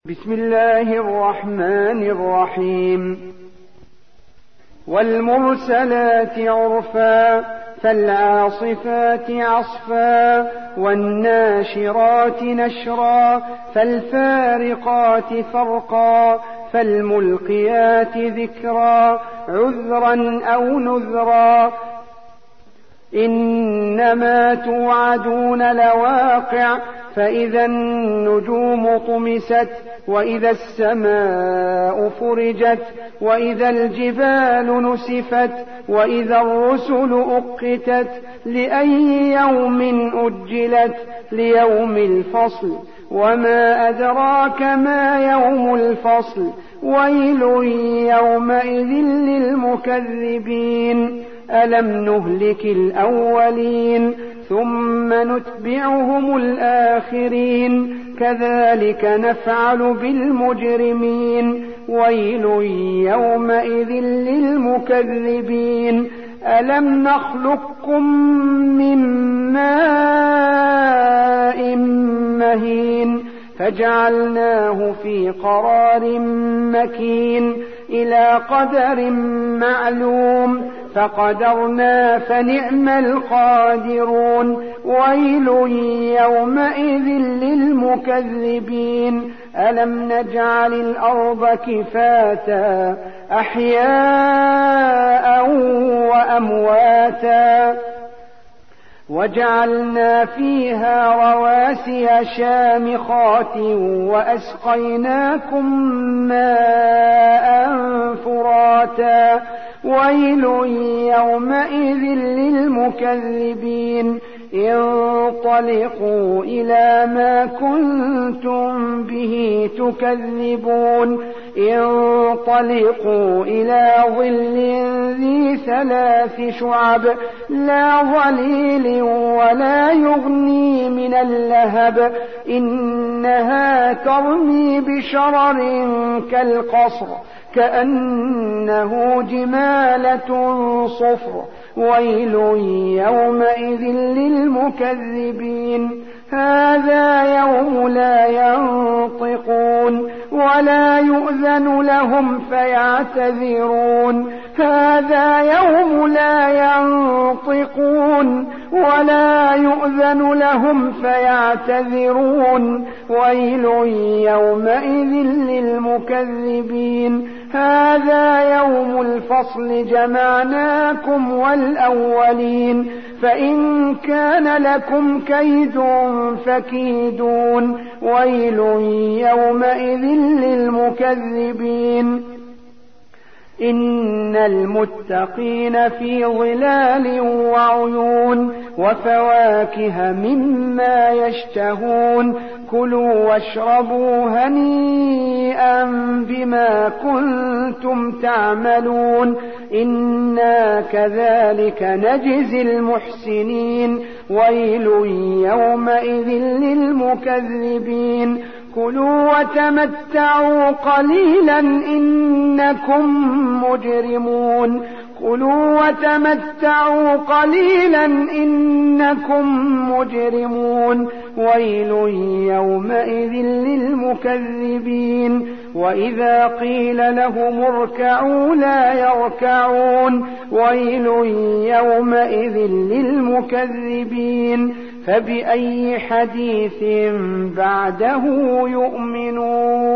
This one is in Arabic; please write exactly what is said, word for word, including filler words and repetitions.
بسم الله الرحمن الرحيم. والمرسلات عرفا فالعاصفات عصفا والناشرات نشرا فالفارقات فرقا فالملقيات ذكرا عذرا أو نذرا إنما توعدون لواقع فإذا النجوم طمست وإذا السماء فرجت وإذا الجبال نسفت وإذا الرسل أقتت لأي يوم أجلت ليوم الفصل وما أدراك ما يوم الفصل ويل يومئذ للمكذبين ألم نهلك الأولين ثم نتبعهم الآخرين كذلك نفعل بالمجرمين ويل يومئذ للمكذبين ألم نخلقكم من ماء مهين فجعلناه في قرار مكين إلى قدر معلوم فقدرنا فنعم القادرون ويل يومئذ للمكذبين ألم نجعل الأرض كفاتا أحياء وأمواتا وجعلنا فيها رواسي شامخات وأسقيناكم ماء فراتا ويل يومئذ للمكذبين انطلقوا إلى ما كنتم به تكذبون انطلقوا إلى ظل ذي ثلاث شعب لا ظليل ولا يغني من اللهب إنها ترمي بشرر كالقصر كأنه جمالة صفر ويل يومئذ للمكذبين هذا يوم لا ينطقون ولا يؤذن لهم فيعتذرون هذا يوم لا ينطقون ولا يؤذن لهم فيعتذرون ويل يومئذ للمكذبين هذا يوم الفصل جمعناكم والأولين فإن كان لكم كيد فكيدون ويل يومئذ للمكذبين إن المتقين في ظلال وعيون وفواكه مما يشتهون كلوا واشربوا هنيئا بما كنتم تعملون إنا كذلك نجزي المحسنين ويل يومئذ للمكذبين كلوا وتمتعوا قليلا إنكم مجرمون كلوا وتمتعوا قليلا إنكم مجرمون ويل يومئذ للمكذبين وإذا قيل لهم اركعوا لا يركعون ويل يومئذ للمكذبين فبأي حديث بعده يؤمنون